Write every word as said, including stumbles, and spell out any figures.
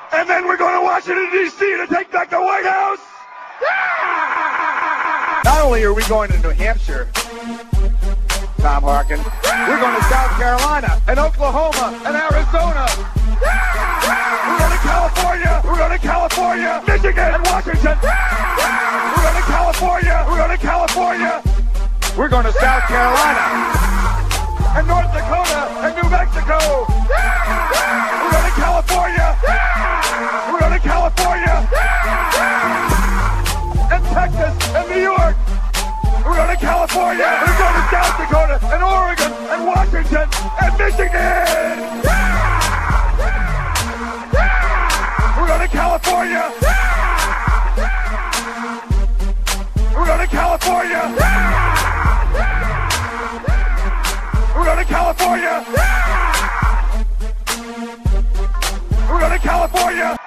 And then we're going to Washington, D C to take back the White House. Not only are we going to New Hampshire, Tom Harkin, we're going to South Carolina and Oklahoma and Arizona. We're going to California. We're going to California, Michigan and Washington. We're going to California. We're going to California. We're going to South Carolina and North Dakota and New Mexico. We're going to California. We're going to California and Texas and New York. We're going to California. We're going to South Dakota and Oregon and Washington and Michigan. We're going to California. We're going to California. We're going to California. We're going to California.